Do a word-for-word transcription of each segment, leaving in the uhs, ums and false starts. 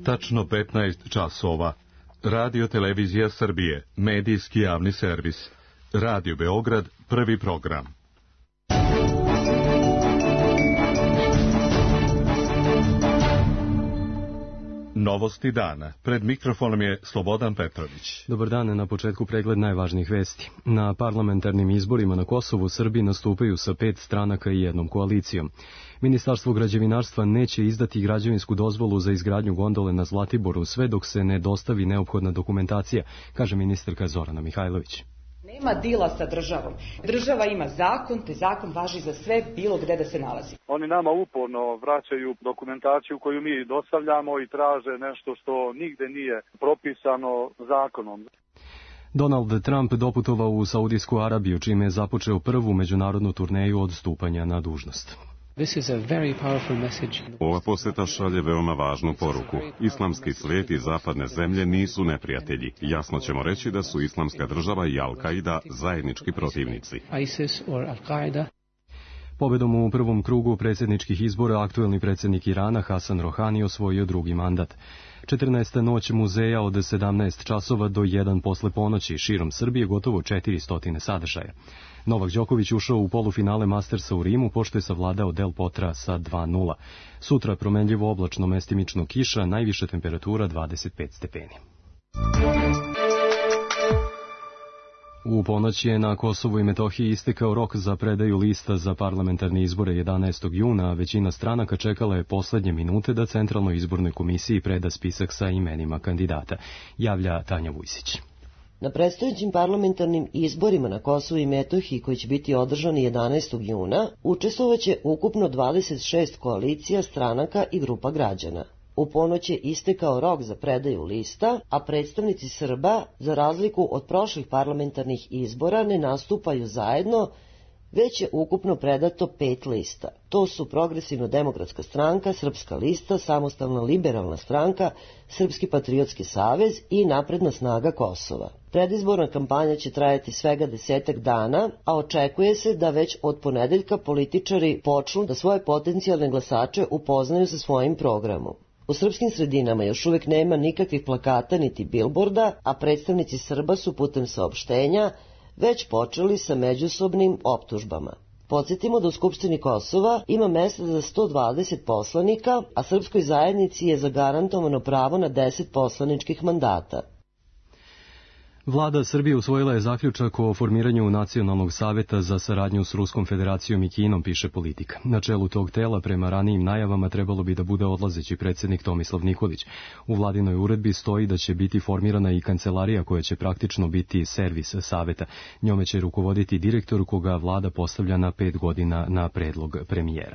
Tačno petnaest časova. Radio Televizija Srbije, medijski javni servis. Radio Beograd, prvi program. Novosti dana. Pred mikrofonom je Slobodan Petrović. Dobar dan, na početku pregled najvažnijih vesti. Na parlamentarnim izborima na Kosovu Srbi nastupaju sa pet stranaka i jednom koalicijom. Ministarstvo građevinarstva neće izdati građevinsku dozvolu za izgradnju gondole na Zlatiboru sve dok se ne dostavi neophodna dokumentacija, kaže ministarka Zorana Mihajlović. Nema dila sa državom. Država ima zakon, te zakon važi za sve bilo gde da se nalazi. Oni nama uporno vraćaju dokumentaciju koju mi dostavljamo i traže nešto što nigde nije propisano zakonom. Donald Trump doputovao u Saudijsku Arabiju, čime je započeo prvu međunarodnu turneju od stupanja na dužnost. Ova poseta šalje veoma važnu poruku. Islamski svijet i zapadne zemlje nisu neprijatelji. Jasno ćemo reći da su Islamska država i Al-Kaida zajednički protivnici. Pobedom u prvom krugu predsjedničkih izbora aktuelni predsjednik Irana Hasan Rohani osvojio drugi mandat. četrnaesta noć muzeja od sedamnaest časova do jedan posle ponoći, širom Srbije gotovo četiristo sadržaja. Novak Đoković ušao u polufinale Mastersa u Rimu, pošto je savladao Del Potra sa dva nula. Sutra promenljivo oblačno, mestimično kiša, najviša temperatura dvadeset pet stepeni. U ponoć je na Kosovu i Metohiji istekao rok za predaju lista za parlamentarne izbore jedanaestog juna, a većina stranaka čekala je poslednje minute da Centralnoj izbornoj komisiji preda spisak sa imenima kandidata, javlja Tanja Vujsić. Na predstojećim parlamentarnim izborima na Kosovu i Metohiji, koji će biti održani jedanaestog juna, učestvovaće ukupno dvadeset šest koalicija, stranaka i grupa građana. U ponoć je istekao rok za predaju lista, a predstavnici Srba, za razliku od prošlih parlamentarnih izbora, ne nastupaju zajedno, već je ukupno predato pet lista. To su Progresivno-demokratska stranka, Srpska lista, Samostalna liberalna stranka, Srpski patriotski savez i Napredna snaga Kosova. Predizborna kampanja će trajati svega desetak dana, a očekuje se da već od ponedeljka političari počnu da svoje potencijalne glasače upoznaju sa svojim programom. U srpskim sredinama još uvijek nema nikakvih plakata niti bilborda, a predstavnici Srba su putem saopštenja već počeli sa međusobnim optužbama. Podsjetimo da u Skupštini Kosova ima mesta za sto dvadeset poslanika, a srpskoj zajednici je zagarantovano pravo na deset poslaničkih mandata. Vlada Srbije usvojila je zaključak o formiranju Nacionalnog saveta za saradnju s Ruskom federacijom i Kinom, piše Politika. Na čelu tog tela, prema ranijim najavama, trebalo bi da bude odlazeći predsjednik Tomislav Nikolić. U vladinoj uredbi stoji da će biti formirana i kancelarija koja će praktično biti servis saveta. Njome će rukovoditi direktor koga vlada postavlja na pet godina na predlog premijera.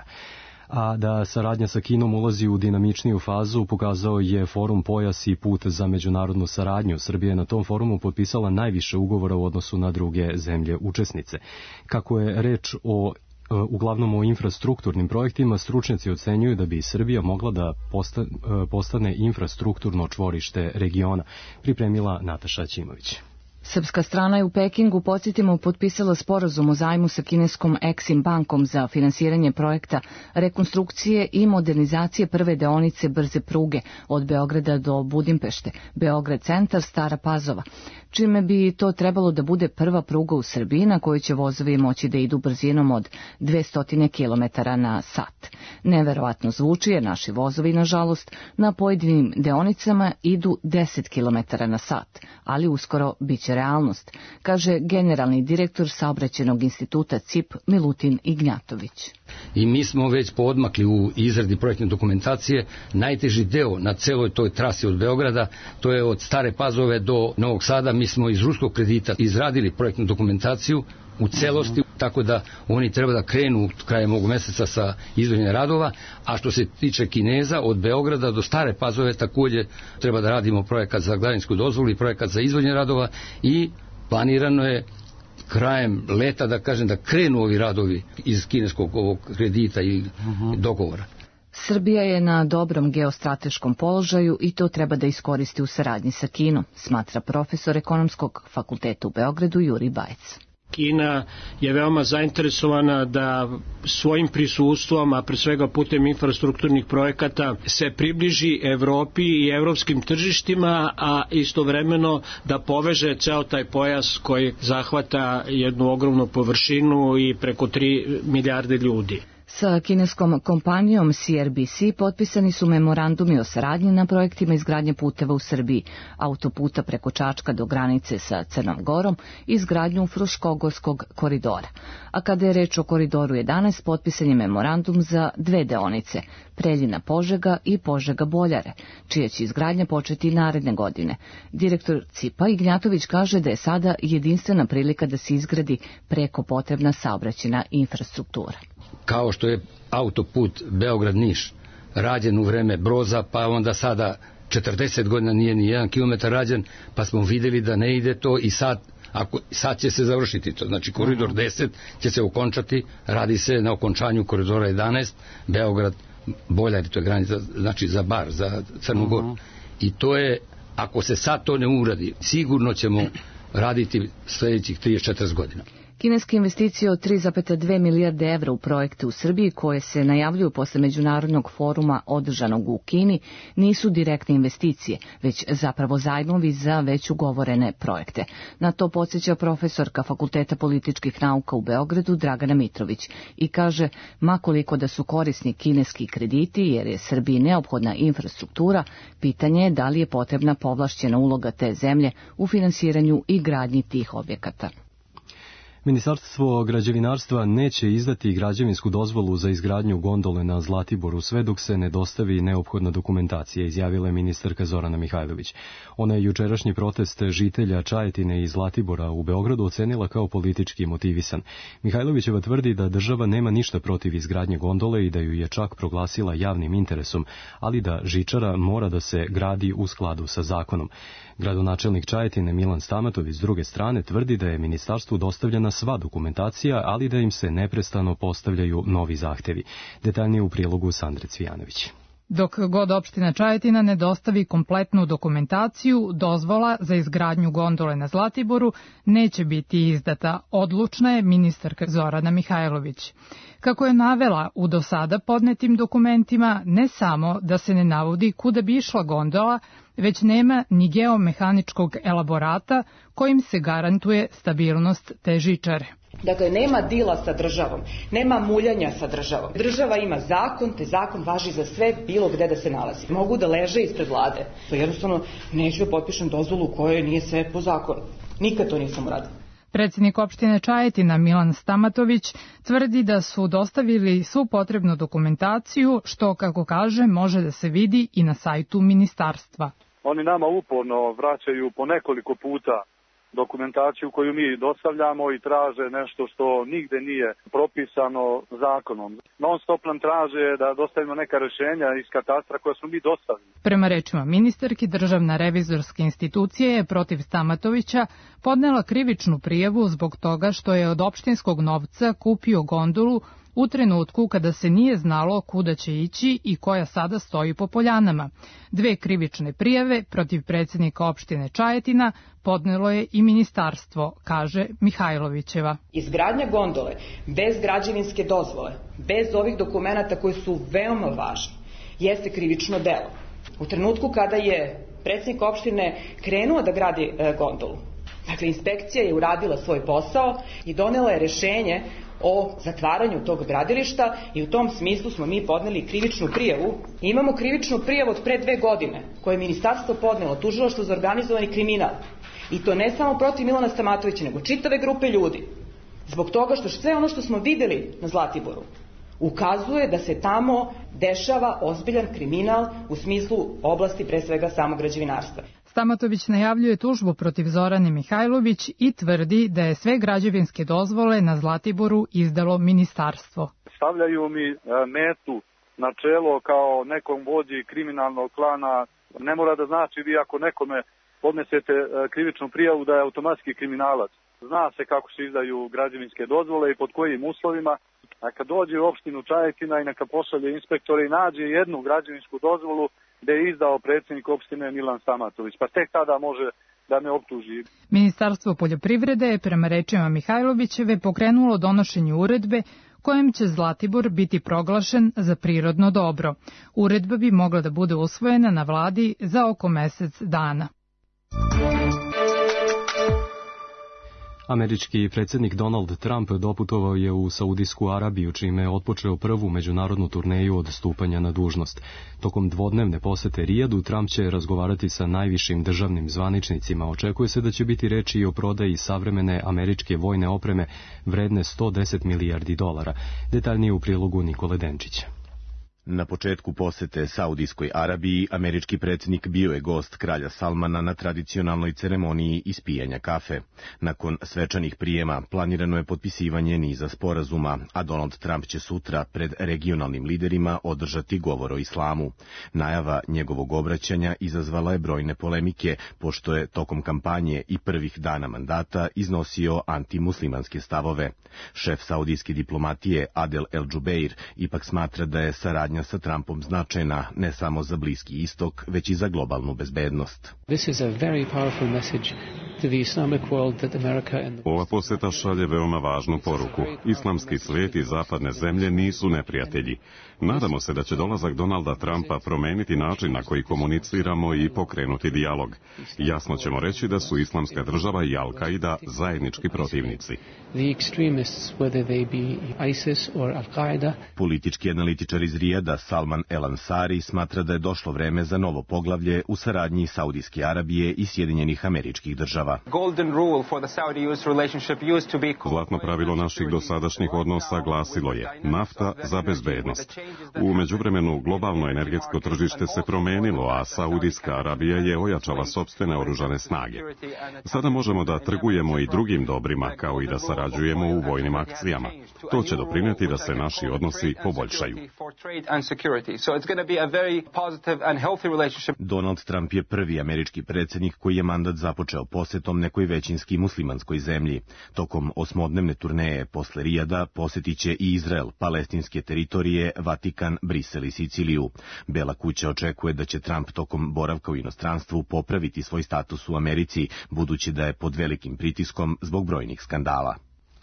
A da saradnja sa Kinom ulazi u dinamičniju fazu pokazao je forum Pojas i put za međunarodnu saradnju. Srbija je na tom forumu potpisala najviše ugovora u odnosu na druge zemlje učesnice. Kako je reč o uglavnom o infrastrukturnim projektima, stručnjaci ocenjuju da bi Srbija mogla da postane infrastrukturno čvorište regiona, pripremila Nataša Ćimović. Srpska strana je u Pekingu, podsjetimo, potpisala sporazum o zajmu sa kineskom Exim bankom za finansiranje projekta rekonstrukcije i modernizacije prve deonice brze pruge od Beograda do Budimpešte, Beograd centar, Stara Pazova, čime bi to trebalo da bude prva pruga u Srbiji na kojoj će vozovi moći da idu brzinom od dvesta kilometara na sat. Neverovatno zvuči jer naši vozovi, nažalost, na pojedinim deonicama idu deset kilometara na sat, ali uskoro bit će realnost, kaže generalni direktor Saobraćajnog instituta C I P Milutin Ignjatović. I mi smo već poodmakli u izradi projektne dokumentacije. Najteži deo na celoj toj trasi od Beograda, to je od Stare Pazove do Novog Sada. Mi smo iz ruskog kredita izradili projektnu dokumentaciju u celosti, tako da oni treba da krenu krajem ovog meseca sa izvođenjem radova, a što se tiče Kineza, od Beograda do Stare Pazove također treba da radimo projekat za građevinsku dozvolu i projekat za izvođenje radova i planirano je krajem leta, da kažem, da krenu ovi radovi iz kineskog ovog kredita i uh-huh. dogovora. Srbija je na dobrom geostrateškom položaju i to treba da iskoristi u saradnji sa Kinom, smatra profesor Ekonomskog fakulteta u Beogradu Jurij Bajec. Kina je veoma zainteresovana da svojim prisustvom, a pre svega putem infrastrukturnih projekata, se približi Evropi i evropskim tržištima, a istovremeno da poveže ceo taj pojas koji zahvata jednu ogromnu površinu i preko tri milijarde ljudi. Sa kineskom kompanijom C R B C potpisani su memorandumi o saradnji na projektima izgradnje puteva u Srbiji, autoputa preko Čačka do granice sa Crnom Gorom i izgradnju Fruškogorskog koridora. A kada je reč o koridoru jedanaest, potpisan je memorandum za dve deonice, Preljina-Požega i Požega-Boljare, čija će izgradnja početi naredne godine. Direktor C I P-a Ignjatović kaže da je sada jedinstvena prilika da se izgradi preko potrebna saobraćajna infrastruktura. Kao što je autoput Beograd-Niš rađen u vreme Broza, pa onda sada četrdeset godina nije ni jedan kilometar rađen, pa smo vidjeli da ne ide to i sad, ako, sad će se završiti to. Znači koridor deset će se okončati, radi se na okončanju koridora jedanaest, Beograd, Boljari, to je granica, znači za Bar, za Crnu Goru. I to je, ako se sad to ne uradi, sigurno ćemo raditi sljedećih trideset četrdeset godina. Kineske investicije od tri zarez dve milijarde evra u projekte u Srbiji, koje se najavljuju posle međunarodnog foruma održanog u Kini, nisu direktne investicije, već zapravo zajmovi za već ugovorene projekte. Na to podsjeća profesorka Fakulteta političkih nauka u Beogradu Dragana Mitrović i kaže, ma koliko da su korisni kineski krediti, jer je Srbiji neophodna infrastruktura, pitanje je da li je potrebna povlašćena uloga te zemlje u finansiranju i gradnji tih objekata. Ministarstvo građevinarstva neće izdati građevinsku dozvolu za izgradnju gondole na Zlatiboru sve dok se ne dostavi neophodna dokumentacija, izjavila je ministarka Zorana Mihajlović. Ona je jučerašnji protest žitelja Čajetine i Zlatibora u Beogradu ocenila kao politički motivisan. Mihajlovićeva tvrdi da država nema ništa protiv izgradnje gondole i da ju je čak proglasila javnim interesom, ali da žičara mora da se gradi u skladu sa zakonom. Gradonačelnik Čajetine Milan Stamatović s druge strane tvrdi da je ministarstvu dostavljena sva dokumentacija, ali da im se neprestano postavljaju novi zahtevi. Detaljnije u prilogu Sandre Cvijanović. Dok god opština Čajetina ne dostavi kompletnu dokumentaciju, dozvola za izgradnju gondole na Zlatiboru neće biti izdata, odlučna je ministarka Zorana Mihajlović. Kako je navela u do sada podnetim dokumentima, ne samo da se ne navodi kuda bi išla gondola, već nema ni geomehaničkog elaborata kojim se garantuje stabilnost te žičare. Dakle, nema dila sa državom, nema muljanja sa državom. Država ima zakon, te zakon važi za sve bilo gde da se nalazi. Mogu da leže ispred vlade. To jednostavno neću da potpišem dozvolu u kojoj nije sve po zakonu. Nikad to nisam uradila. Predsjednik opštine Čajetina Milan Stamatović tvrdi da su dostavili svu potrebnu dokumentaciju, što, kako kaže, može da se vidi i na sajtu ministarstva. Oni nama uporno vraćaju po nekoliko puta dokumentaciju koju mi dostavljamo i traže nešto što nigde nije propisano zakonom. Non stop nam traže da dostavimo neka rješenja iz katastra koja smo mi dostavili. Prema rečima ministarki, Državna revizorska institucija je protiv Stamatovića podnela krivičnu prijavu zbog toga što je od opštinskog novca kupio gondolu u trenutku kada se nije znalo kuda će ići i koja sada stoji po poljanama. Dve krivične prijave protiv predsjednika opštine Čajetina podnelo je i ministarstvo, kaže Mihajlovićeva. Izgradnja gondole bez građevinske dozvole, bez ovih dokumenata koji su veoma važni, jeste krivično delo. U trenutku kada je predsjednik opštine krenuo da gradi gondolu, dakle, inspekcija je uradila svoj posao i donela je rešenje o zatvaranju tog gradilišta i u tom smislu smo mi podneli krivičnu prijavu. Imamo krivičnu prijavu od pre dve godine koje je ministarstvo podnelo Tužilaštvo za organizovani kriminal. I to ne samo protiv Milana Stamatovića, nego čitave grupe ljudi. Zbog toga što sve ono što smo videli na Zlatiboru ukazuje da se tamo dešava ozbiljan kriminal u smislu oblasti pre svega samog građevinarstva. Stamatović najavljuje tužbu protiv Zorane Mihajlović i tvrdi da je sve građevinske dozvole na Zlatiboru izdalo ministarstvo. Stavljaju mi metu na čelo kao nekom vođi kriminalnog klana. Ne mora da znači vi ako nekome podnesete krivičnu prijavu da je automatski kriminalac. Zna se kako se izdaju građevinske dozvole i pod kojim uslovima. A kad dođe u opštinu Čajetina i neka pošalje inspektore i nađe jednu građevinsku dozvolu gde je izdao predsjednik opštine Milan Stamatović, pa tek tada može da me optuži. Ministarstvo poljoprivrede je prema rečima Mihajlovićeve pokrenulo donošenje uredbe kojem će Zlatibor biti proglašen za prirodno dobro. Uredba bi mogla da bude usvojena na vladi za oko mesec dana. Američki predsjednik Donald Trump doputovao je u Saudijsku Arabiju, čime je otpočeo prvu međunarodnu turneju od stupanja na dužnost. Tokom dvodnevne posete Rijadu, Trump će razgovarati sa najvišim državnim zvaničnicima. Očekuje se da će biti reči i o prodaji savremene američke vojne opreme vredne sto deset milijardi dolara. Detaljnije u prilogu Nikole Denčića. Na početku posete Saudijskoj Arabiji, američki predsjednik bio je gost kralja Salmana na tradicionalnoj ceremoniji ispijanja kafe. Nakon svečanih prijema planirano je potpisivanje niza sporazuma, a Donald Trump će sutra pred regionalnim liderima održati govor o islamu. Najava njegovog obraćanja izazvala je brojne polemike, pošto je tokom kampanje i prvih dana mandata iznosio antimuslimanske stavove. Šef saudijske diplomatije Adel El-Džubeir ipak smatra da je saradnja sa Trumpom značajna ne samo za Bliski istok, već i za globalnu bezbednost. Ova poseta šalje veoma važnu poruku. Islamski svijet i zapadne zemlje nisu neprijatelji. Nadamo se da će dolazak Donalda Trumpa promeniti način na koji komuniciramo i pokrenuti dijalog. Jasno ćemo reći da su Islamska država i Al-Qaida zajednički protivnici. Politički analitičar iz Rijada Salman El Ansari smatra da je došlo vreme za novo poglavlje u saradnji Saudijske Arabije i Sjedinjenih Američkih Država. Zlatno pravilo naših dosadašnjih odnosa glasilo je nafta za bezbednost. U međuvremenu globalno energetsko tržište se promenilo, a Saudijska Arabija je ojačala sopstvene oružane snage. Sada možemo da trgujemo i drugim dobrima, kao i da sarađujemo u vojnim akcijama. To će doprineti da se naši odnosi poboljšaju. Donald Trump je prvi američki predsjednik koji je mandat započeo posetom nekoj većinski muslimanskoj zemlji. Tokom osmodnevne turneje posle Rijada posjetit će i Izrael, palestinske teritorije, Vatikan, Brisel i Siciliju. Bela kuća očekuje da će Trump tokom boravka u inostranstvu popraviti svoj status u Americi, budući da je pod velikim pritiskom zbog brojnih skandala.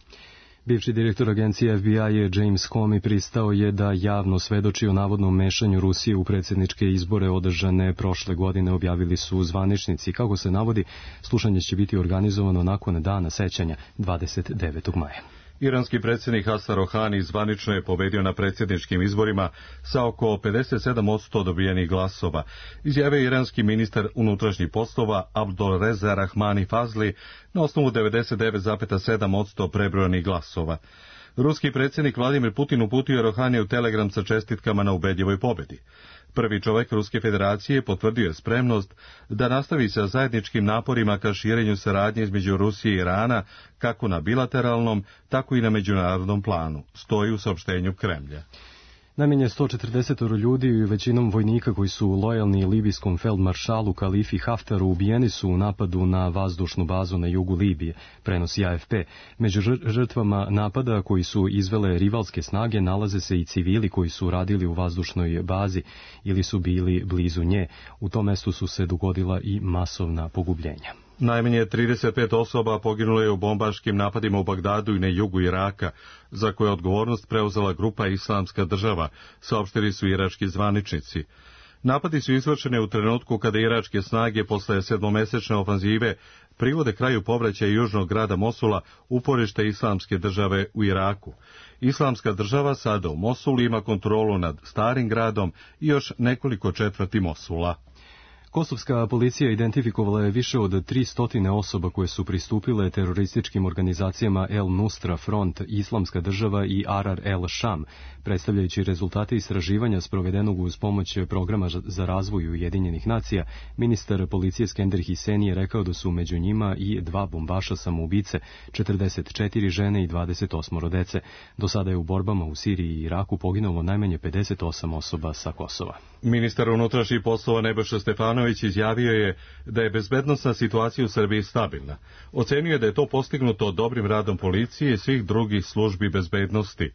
Bivši direktor agencije F B I James Comey pristao je da javno svedoči o navodnom mešanju Rusije u predsjedničke izbore održane prošle godine, objavili su zvaničnici. Kako se navodi, slušanje će biti organizovano nakon dana sećanja dvadeset devetog maja. Iranski predsjednik Hasan Rohani zvanično je pobedio na predsjedničkim izborima sa oko pedeset sedam posto dobijenih glasova, izjavio iranski ministar unutrašnjih poslova Abdolreza Rahmani Fazli na osnovu devedeset devet zarez sedam posto prebrojanih glasova. Ruski predsjednik Vladimir Putin uputio je Rohaniju telegram sa čestitkama na ubedljivoj pobedi. Prvi čovjek Ruske federacije potvrdio je spremnost da nastavi sa zajedničkim naporima ka širenju saradnje između Rusije i Irana, kako na bilateralnom, tako i na međunarodnom planu, stoji u saopštenju Kremlja. Najmanje sto četrdeset ljudi, većinom vojnika koji su lojalni libijskom feldmaršalu Kalifi Haftaru, ubijeni su u napadu na vazdušnu bazu na jugu Libije, prenosi A F P. Među žrtvama napada koji su izvele rivalske snage nalaze se i civili koji su radili u vazdušnoj bazi ili su bili blizu nje. U tom mestu su se dogodila i masovna pogubljenja. Najmanje trideset pet osoba poginulo je u bombaškim napadima u Bagdadu i na jugu Iraka, za koje je odgovornost preuzela grupa Islamska država, saopštili su irački zvaničnici. Napadi su izvršeni u trenutku kada iračke snage posle sedmomesečne ofanzive privode kraju povraćaja južnog grada Mosula, uporište Islamske države u Iraku. Islamska država sada u Mosulu ima kontrolu nad starim gradom i još nekoliko četvrti Mosula. Kosovska policija identifikovala je više od tristo osoba koje su pristupile terorističkim organizacijama El Nusra Front, Islamska država i Arar El Sham, predstavljajući rezultate istraživanja sprovedenog uz pomoć programa za razvoj Ujedinjenih nacija. Ministar policije Skender Hiseni je rekao da su među njima i dva bombaša samoubice, četrdeset četiri žene i dvadeset osam dece. Do sada je u borbama u Siriji i Iraku poginulo najmanje pedeset osam osoba sa Kosova. Ministar unutrašnjih poslova Nebojša Stefanović izjavio je da je bezbednosna situacija u Srbiji stabilna. Ocenio je da je to postignuto dobrim radom policije i svih drugih službi bezbednosti.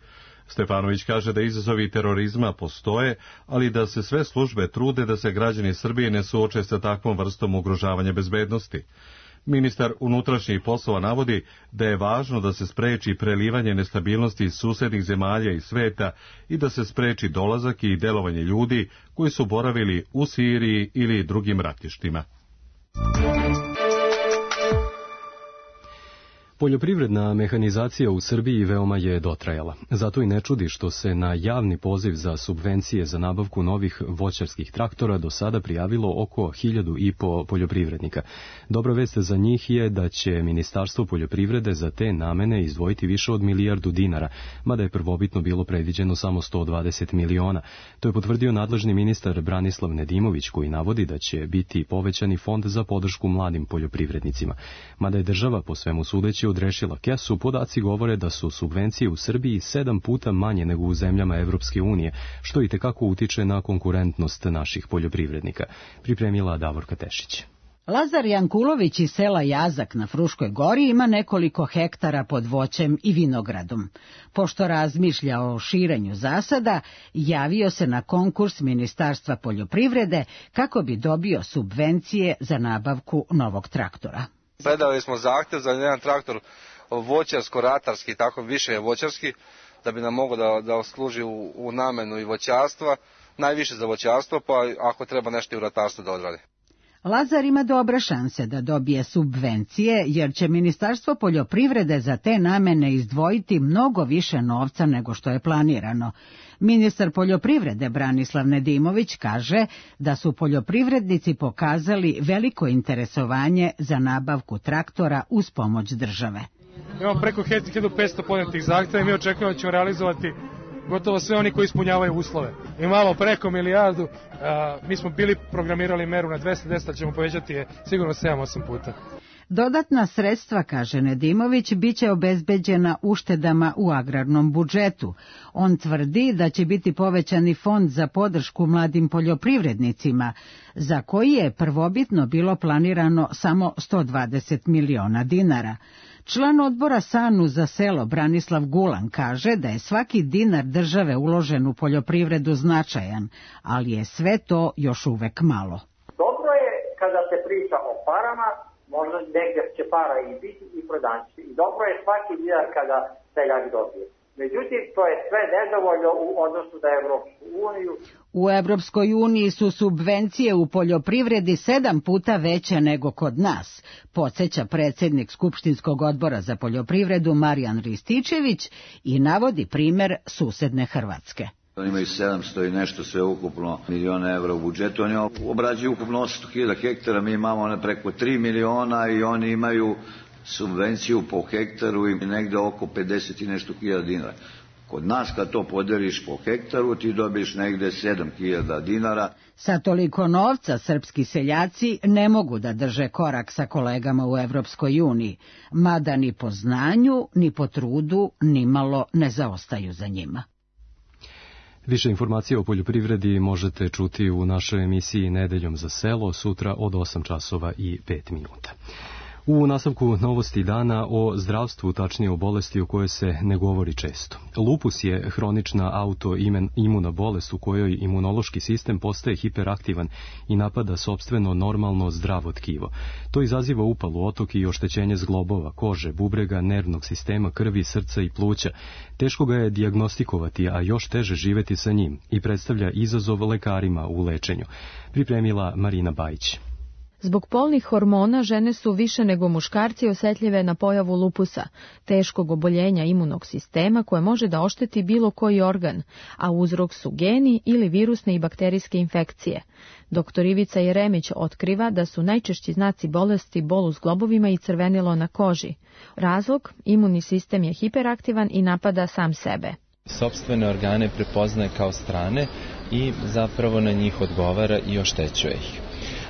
Stefanović kaže da izazovi terorizma postoje, ali da se sve službe trude da se građani Srbije ne suoče sa takvom vrstom ugrožavanja bezbednosti. Ministar unutrašnjih poslova navodi da je važno da se spreči prelivanje nestabilnosti iz susednih zemalja i sveta i da se spreči dolazak i delovanje ljudi koji su boravili u Siriji ili drugim ratištima. Poljoprivredna mehanizacija u Srbiji veoma je dotrajala. Zato i ne čudi što se na javni poziv za subvencije za nabavku novih voćarskih traktora do sada prijavilo oko hiljadu i po poljoprivrednika. Dobra vest za njih je da će Ministarstvo poljoprivrede za te namene izdvojiti više od milijardu dinara, mada je prvobitno bilo predviđeno samo sto dvadeset miliona. To je potvrdio nadležni ministar Branislav Nedimović, koji navodi da će biti povećani fond za podršku mladim poljoprivrednicima. Mada je država po svemu sudeći odrešila kesu, podaci govore da su subvencije u Srbiji sedam puta manje nego u zemljama Evropske unije, što i tekako utiče na konkurentnost naših poljoprivrednika. Pripremila Davorka Tešić. Lazar Jankulović iz sela Jazak na Fruškoj gori ima nekoliko hektara pod voćem i vinogradom. Pošto razmišlja o širenju zasada, javio se na konkurs Ministarstva poljoprivrede kako bi dobio subvencije za nabavku novog traktora. Predali smo zahtev za jedan traktor voćarsko-ratarski, tako više voćarski, da bi nam mogao da, da služi u, u namenu i voćarstva, najviše za voćarstvo, pa ako treba nešto i u ratarstvu da odradi. Lazar ima dobre šanse da dobije subvencije, jer će Ministarstvo poljoprivrede za te namene izdvojiti mnogo više novca nego što je planirano. Ministar poljoprivrede Branislav Nedimović kaže da su poljoprivrednici pokazali veliko interesovanje za nabavku traktora uz pomoć države. Imamo preko hiljadu petsto podnetih zahteva i mi očekujemo da ćemo realizovati gotovo sve oni koji ispunjavaju uslove. Imamo preko milijardu, a, mi smo bili programirali meru na dvesta deset, ćemo povećati je sigurno sedam osam puta. Dodatna sredstva, kaže Nedimović, biće obezbeđena uštedama u agrarnom budžetu. On tvrdi da će biti povećani fond za podršku mladim poljoprivrednicima, za koji je prvobitno bilo planirano samo sto dvadeset miliona dinara. Član odbora SANU za selo Branislav Gulan kaže da je svaki dinar države uložen u poljoprivredu značajan, ali je sve to još uvek malo. Dobro je kada se priča o parama, možda negdje će para i biti i prodanći. I dobro je svaki dinar kada seljak dobije. Međutim, to je sve nedovoljno u odnosu na Evropsku uniju. U Evropskoj uniji su subvencije u poljoprivredi sedam puta veće nego kod nas, podsjeća predsjednik Skupštinskog odbora za poljoprivredu Marijan Rističević i navodi primer susedne Hrvatske. Oni imaju sedamsto i nešto sve ukupno miliona evra u budžetu, oni obrađuju ukupno osamsto hiljada hektara, mi imamo preko tri miliona i oni imaju subvenciju po hektaru i negde oko pedeset i nešto hiljada dinara. Kod nas kad to podeliš po hektaru ti dobiješ negde sedam hiljada dinara. Sa toliko novca srpski seljaci ne mogu da drže korak sa kolegama u Evropskoj uniji, mada ni po znanju, ni po trudu, ni malo ne zaostaju za njima. Više informacija o poljoprivredi možete čuti u našoj emisiji Nedeljom za selo sutra od osam časova i pet minuta. U nastavku novosti dana o zdravstvu, tačnije o bolesti o kojoj se ne govori često. Lupus je hronična autoimuna bolest u kojoj imunološki sistem postaje hiperaktivan i napada sopstveno normalno zdravo tkivo. To izaziva upalu otoki i oštećenje zglobova, kože, bubrega, nervnog sistema, krvi, srca i pluća. Teško ga je dijagnostikovati, a još teže živeti sa njim i predstavlja izazov lekarima u lečenju. Pripremila Marina Bajić. Zbog polnih hormona žene su više nego muškarci osjetljive na pojavu lupusa, teškog oboljenja imunog sistema koje može da ošteti bilo koji organ, a uzrok su geni ili virusne i bakterijske infekcije. Doktor Ivica Jeremić otkriva da su najčešći znaci bolesti bol u zglobovima i crvenilo na koži. Razlog, imunni sistem je hiperaktivan i napada sam sebe. Sopstvene organe prepoznaje kao strane i zapravo na njih odgovara i oštećuje ih.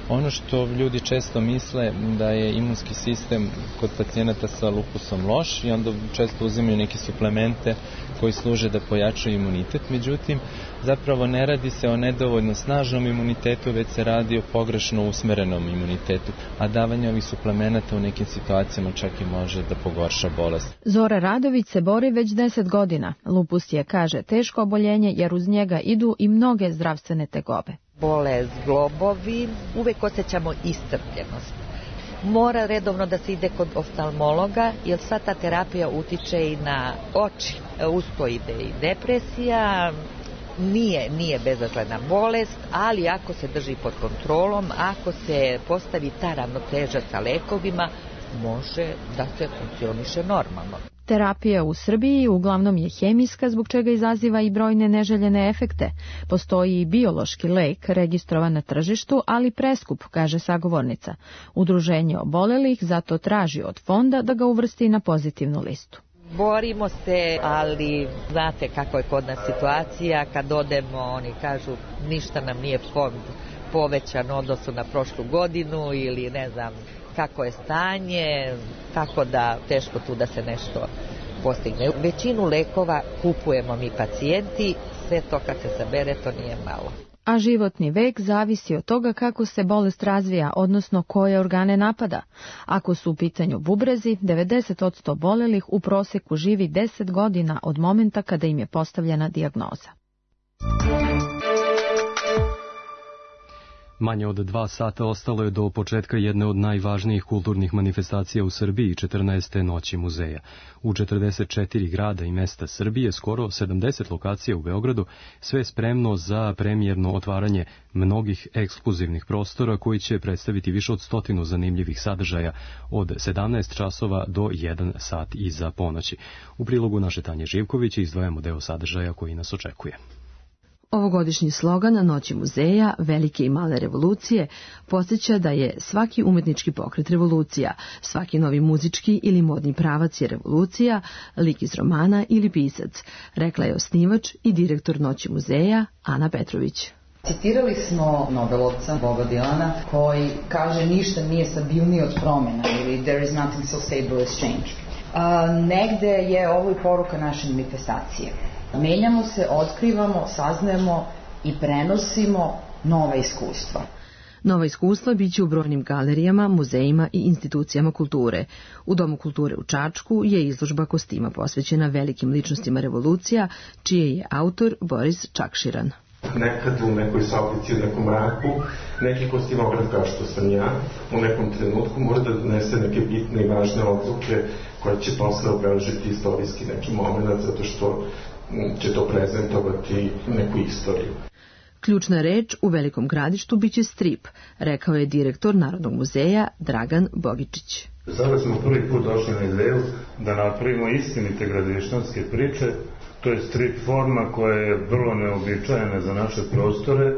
Ono što ljudi često misle da je imunski sistem kod pacijenata sa lupusom loš i onda često uzimaju neke suplemente koji služe da pojačaju imunitet, međutim zapravo ne radi se o nedovoljno snažnom imunitetu, već se radi o pogrešno usmerenom imunitetu, a davanje ovih suplemenata u nekim situacijama čak i može da pogorša bolest. Zora Radović se bori već deset godina. Lupus je, kaže, teško oboljenje jer uz njega idu i mnoge zdravstvene tegobe. Bole zglobovi, uvek osjećamo iscrpljenost. Mora redovno da se ide kod oftalmologa, jer sva ta terapija utiče i na oči. Usto ide i depresija, nije, nije bezazlena bolest, ali ako se drži pod kontrolom, ako se postavi ta ravnoteža sa lekovima, može da se funkcioniše normalno. Terapija u Srbiji uglavnom je hemijska, zbog čega izaziva i brojne neželjene efekte. Postoji i biološki lek registrovan na tržištu, ali preskup, kaže sagovornica. Udruženje obolelih zato traži od fonda da ga uvrsti na pozitivnu listu. Borimo se, ali znate kako je kod nas situacija, kad odemo oni kažu ništa nam nije fond povećan odnosu na prošlu godinu ili ne znam kako je stanje, tako da teško tu da se nešto postigne. Većinu lekova kupujemo mi pacijenti, sve to kad se sabere to nije malo. A životni vek zavisi od toga kako se bolest razvija, odnosno koje organe napada. Ako su u pitanju bubrezi, devedeset posto obolelih u proseku živi deset godina od momenta kada im je postavljena dijagnoza. Manje od dva sata ostalo je do početka jedne od najvažnijih kulturnih manifestacija u Srbiji, četrnaeste noći muzeja. U četrdeset četiri grada i mesta Srbije, skoro sedamdeset lokacija u Beogradu, sve je spremno za premijerno otvaranje mnogih ekskluzivnih prostora koji će predstaviti više od stotinu zanimljivih sadržaja od sedamnaest časova do jedan sat iza ponoći. U prilogu naše Tanje Živković izdvajamo deo sadržaja koji nas očekuje. Ovogodišnji slogan Noći muzeja, velike i male revolucije, podsjeća da je svaki umetnički pokret revolucija, svaki novi muzički ili modni pravac je revolucija, lik iz romana ili pisac, rekla je osnivač i direktor Noći muzeja Ana Petrović. Citirali smo Nobelovca Boba Dilana koji kaže ništa nije stabilnije od promjena ili there is nothing so stable as change. A, negde je ovo i poruka naše manifestacije. Menjamo se, otkrivamo, saznajemo i prenosimo nova iskustva. Nova iskustva biće u brojnim galerijama, muzejima i institucijama kulture. U Domu kulture u Čačku je izložba kostima posvećena velikim ličnostima revolucija, čiji je autor Boris Čakširan. Nekad u nekoj saoblici, u nekom mraku, neki kostimograf kao što sam ja, u nekom trenutku može da donese neke bitne i važne odluke koje će posle obeležiti istorijski neki moment, zato što će to prezentovati neku istoriju. Ključna reč u Velikom Gradištu biće strip, rekao je direktor Narodnog muzeja Dragan Bogičić. Sada smo prvi put došli na ideju da napravimo istinite gradištanske priče. To je strip forma koja je vrlo neobičajena za naše prostore,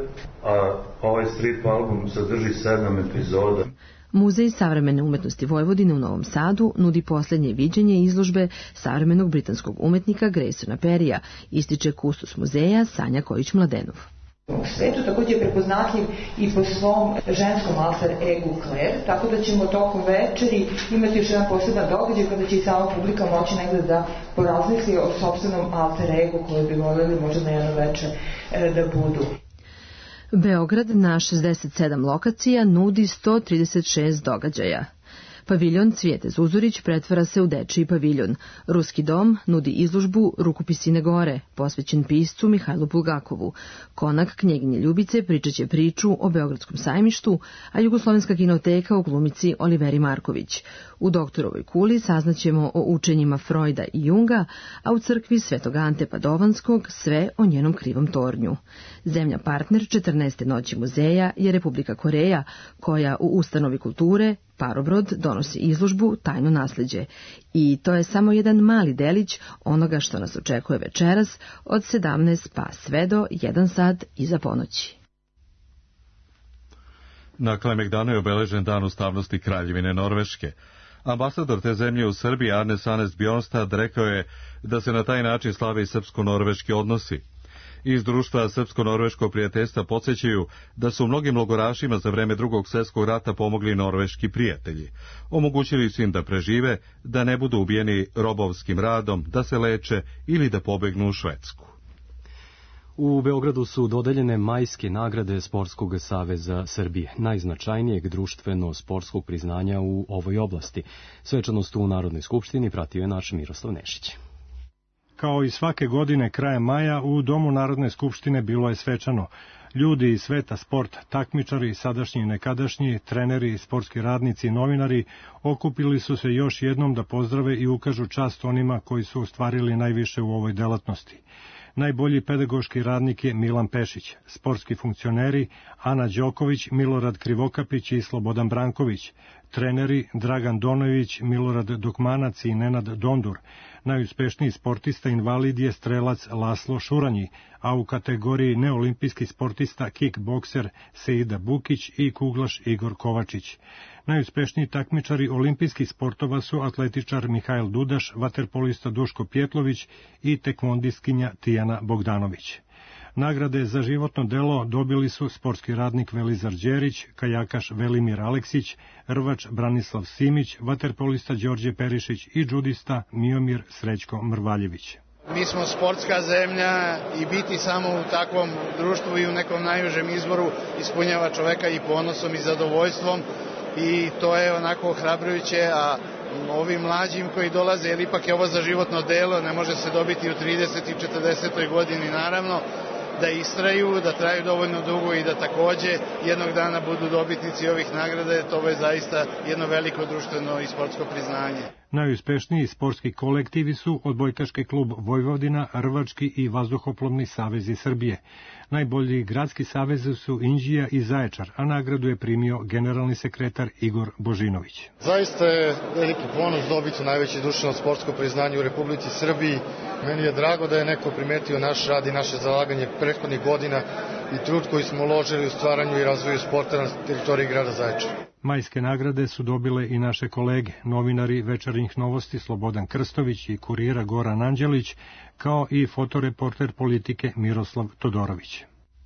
a ovaj strip album sadrži sedam epizoda. Muzej savremene umetnosti Vojvodine u Novom Sadu nudi posljednje viđenje izložbe savremenog britanskog umetnika Graysona Perrya, ističe kustos muzeja Sanja Kojić-Mladenov. U svetu također je prepoznatljiv i po svom ženskom alter egu Claire, tako da ćemo tokom večeri imati još jedan poseban događaj kada će i sama publika moći negde da porazmisli o sopstvenom alter egu koje bi voljeli možda na jedno večer da budu. Beograd na šezdeset sedam lokacija nudi sto trideset šest događaja. Paviljon Cvijete Zuzurić pretvara se u dečiji paviljon. Ruski dom nudi izložbu Rukopisine gore, posvećen piscu Mihajlu Bulgakovu. Konak knjeginje Ljubice pričaće priču o Beogradskom sajmištu, a Jugoslovenska kinoteka o glumici Oliveri Marković. U Doktorovoj kuli saznaćemo o učenjima Freuda i Junga, a u crkvi Svetog Ante Padovanskog sve o njenom krivom tornju. Zemlja partner četrnaeste noći muzeja je Republika Koreja, koja u ustanovi kulture Parobrod donosi izložbu Tajno nasleđe. I to je samo jedan mali delić onoga što nas očekuje večeras od sedamnaest pa sve do jedan sat iza ponoći. Na Kalemegdanu je obeležen dan ustavnosti Kraljevine Norveške. Ambasador te zemlje u Srbiji Arne Sanes Bjornstad rekao je da se na taj način slave i srpsko-norveški odnosi. Iz društva Srpsko-norveškog prijateljstva podsjećaju da su mnogim logorašima za vreme drugog svjetskog rata pomogli norveški prijatelji. Omogućili su im da prežive, da ne budu ubijeni robovskim radom, da se leče ili da pobegnu u Švedsku. U Beogradu su dodeljene majske nagrade Sportskog saveza Srbije, najznačajnijeg društveno-sportskog priznanja u ovoj oblasti. Svečanost u Narodnoj skupštini pratio je naš Miroslav Nešić. Kao i svake godine krajem maja u Domu Narodne skupštine bilo je svečano. Ljudi iz sveta sport, takmičari, sadašnji i nekadašnji, treneri, sportski radnici i novinari okupili su se još jednom da pozdrave i ukažu čast onima koji su ostvarili najviše u ovoj delatnosti. Najbolji pedagoški radnik je Milan Pešić, sportski funkcioneri Ana Đoković, Milorad Krivokapić i Slobodan Branković, treneri Dragan Donović, Milorad Dukmanac i Nenad Dondur. Najuspešniji sportista invalid je strelac Laslo Šuranji, a u kategoriji neolimpijski sportista kickbokser Seida Bukić i kuglaš Igor Kovačić. Najuspešniji takmičari olimpijskih sportova su atletičar Mihajl Dudaš, vaterpolista Duško Pjetlović i tekvondistkinja Tijana Bogdanović. Nagrade za životno delo dobili su sportski radnik Velizar Đerić, kajakaš Velimir Aleksić, rvač Branislav Simić, vaterpolista Đorđe Perišić i džudista Miomir Srećko Mrvaljević. Mi smo sportska zemlja i biti samo u takvom društvu i u nekom najužem izboru ispunjava čoveka i ponosom i zadovoljstvom i to je onako ohrabrujuće, a ovim mlađim koji dolaze, jer ipak je ovo za životno delo, ne može se dobiti u tridesetoj i četrdesetoj godini naravno, da istraju, da traju dovoljno dugo i da takođe jednog dana budu dobitnici ovih nagrade, to je zaista jedno veliko društveno i sportsko priznanje. Najuspešniji sportski kolektivi su Odbojkaški klub Vojvodina, Rvački i Vazduhoplovni savezi Srbije. Najbolji gradski savezi su Inđija i Zaječar, a nagradu je primio generalni sekretar Igor Božinović. Zaista je veliki ponos dobiti najveće društveno sportsko priznanje u Republici Srbiji. Meni je drago da je neko primetio naš rad i naše zalaganje prethodnih godina i trud koji smo uložili u stvaranju i razvoju sporta na teritoriji grada Zaječara. Majske nagrade su dobile i naše kolege, novinari Večernjih novosti Slobodan Krstović i Kurira Goran Anđelić, kao i fotoreporter politike Miroslav Todorović.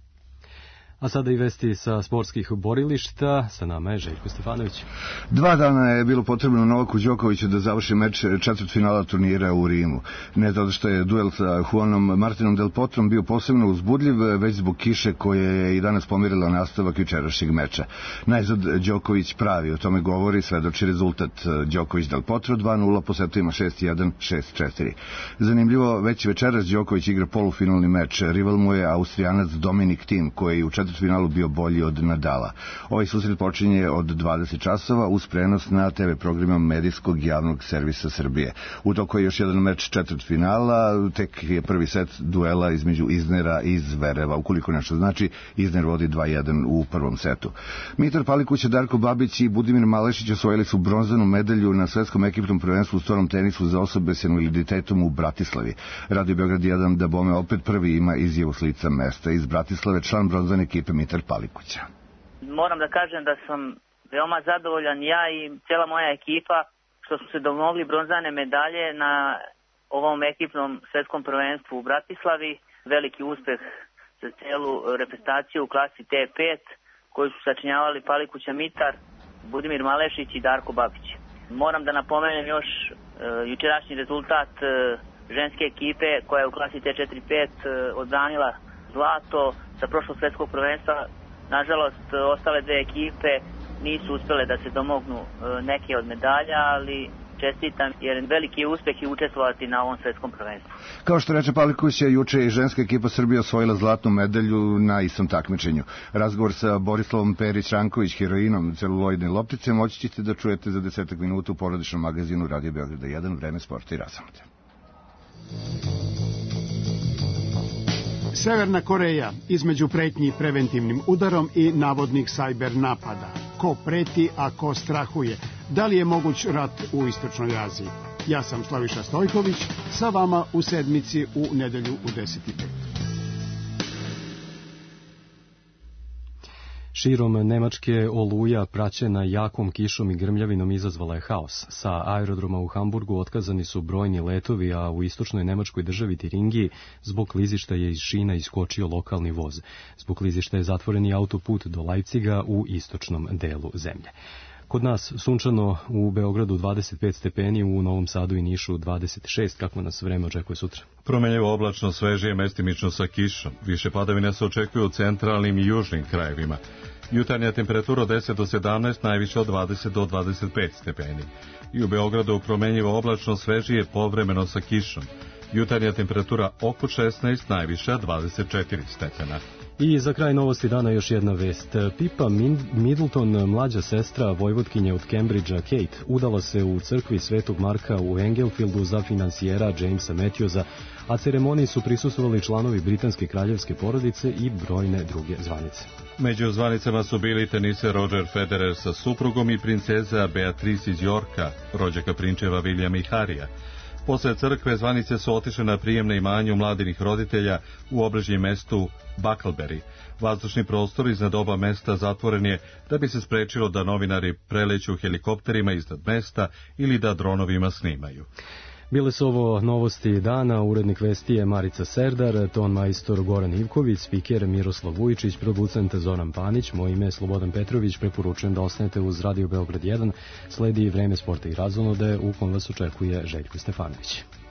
A sada i vesti sa sportskih borilišta. Sa nama je Željko Stefanović. Dva dana je bilo potrebno Novaku Đokoviću da završi meč četvrtfinala turnira u Rimu. Ne zato što je duel sa Juanom Martinom Del Potrom bio posebno uzbudljiv, već zbog kiše koje je i danas pomirila nastavak jučerašnjeg meča. Najzad Đoković pravi, o tome govori svedoči rezultat. Đoković Del Potro dva nula po setovima šest jedan, šest četiri. Zanimljivo, već večeras Đoković igra polufinalni meč. Rival mu je Austrijanac Dominik Thiem, koji je u četvrtfinalu bio bolji od Nadala. Ovaj susret počinje od dvadeset časova uz prenos na te ve programima medijskog javnog servisa Srbije. U toku je još jedan meč četvrtfinala, tek je prvi set duela između Iznera i Zvereva. Ukoliko nešto znači, Izner vodi dva jedan u prvom setu. Mitar Palikuća, Darko Babić i Budimir Malešić osvojili su bronzanu medalju na svetskom ekipnom prvenstvu u stolnom tenisu za osobe s invaliditetom u Bratislavi. Radio Beograd jedan da bome opet prvi ima izjavu s lica mesta. Iz Bratislave član bronzane ekipe Mitar Palikuća. Moram da kažem da sam veoma zadovoljan ja i cijela moja ekipa što su se domogli bronzane medalje na ovom ekipnom svetskom prvenstvu u Bratislavi. Veliki uspeh za cijelu reprezentaciju u klasi T pet koju su sačinjavali Palikuća Mitar, Budimir Malešić i Darko Babić. Moram da napomenem još e, jučerašnji rezultat e, ženske ekipe koja je u klasi T četiri pet e, odbranila zlato sa prošlog svjetskog prvenstva. Nažalost, ostale dve ekipe nisu uspjele da se domognu neke od medalja, ali čestitam jer veliki je uspjeh i učestvovati na ovom svjetskom prvenstvu. Kao što reče Palikuća, juče je ženska ekipa Srbije osvojila zlatnu medalju na istom takmičenju. Razgovor sa Borislavom Perić-Ranković, heroinom celuloidne loptice, moći ćete da čujete za desetak minuta u porodičnom magazinu Radio Beograda jedan, Vreme sporta i razamate. Severna Koreja između pretnji preventivnim udarom i navodnih sajber napada. Ko preti, a ko strahuje? Da li je moguć rat u Istočnoj Aziji? Ja sam Slaviša Stojković, sa vama u sedmici u nedelju u deset i pet. Širom Nemačke oluja praćena jakom kišom i grmljavinom izazvala je haos. Sa aerodroma u Hamburgu otkazani su brojni letovi, a u istočnoj nemačkoj državi Tiringiji zbog klizišta je iz šina iskočio lokalni voz. Zbog klizišta je zatvoren i autoput do Leipciga u istočnom delu zemlje. Kod nas sunčano, u Beogradu dvadeset pet stepeni, u Novom Sadu i Nišu dvadeset šest. Kako nas vreme očekuje sutra? Promenljivo oblačno, svežije, mestimično sa kišom. Više padavine se očekuju u centralnim i južnim krajevima. Jutarnja temperatura od deset do sedamnaest, najviše od dvadeset do dvadeset pet stepeni. I u Beogradu promenljivo oblačno, svežije, povremeno sa kišom. Jutarnja temperatura oko šesnaest, najviša dvadeset četiri stepena. I za kraj novosti dana još jedna vest. Pippa Middleton, mlađa sestra vojvotkinje od Cambridgea Kate, udala se u crkvi Svetog Marka u Englefieldu za finansijera Jamesa Matthewsa, a ceremoniji su prisustvovali članovi britanske kraljevske porodice i brojne druge zvanice. Među zvanicama su bili teniser Roger Federer sa suprugom i princeza Beatrice iz Yorka, rođaka prinčeva Williama i Harrya. Posle crkve zvanice su otišle na prijem na imanju mladinih roditelja u obližnjem mestu Bucklebury. Vazdušni prostor iznad oba mesta zatvoren je da bi se sprečilo da novinari preleću helikopterima iznad mesta ili da dronovima snimaju. Bile su ovo novosti dana, urednik vesti je Marica Serdar, ton majstor Goran Ivković, spiker Miroslav Vujičić, producent Zoran Panić, moje ime je Slobodan Petrović, preporučujem da ostanete uz Radio Beograd jedan, sledi Vreme sporta i razonode, u kom vas očekuje Željko Stefanović.